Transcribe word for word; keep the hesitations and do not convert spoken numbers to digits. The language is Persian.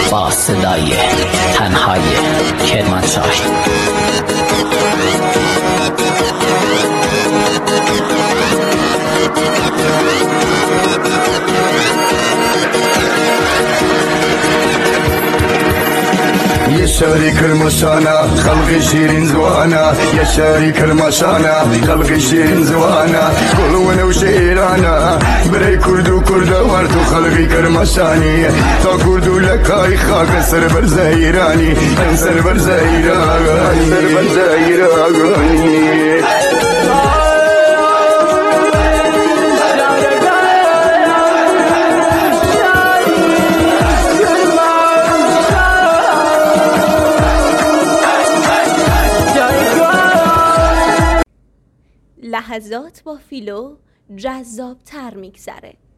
با صدای تنهای کرمانشاه. يا شاري كرمشانا خلقي شيرين زوانا يا شاري كرمشانا خلقي شيرين زوانا كل وانا وشيرانا بري كردو كردا وردو خلقي كرمشاني تا كردو لكاي خاك سربر زهيراني سربر زهيراني سربر زهيراني لحظات با فیلو جذاب تر میگذره.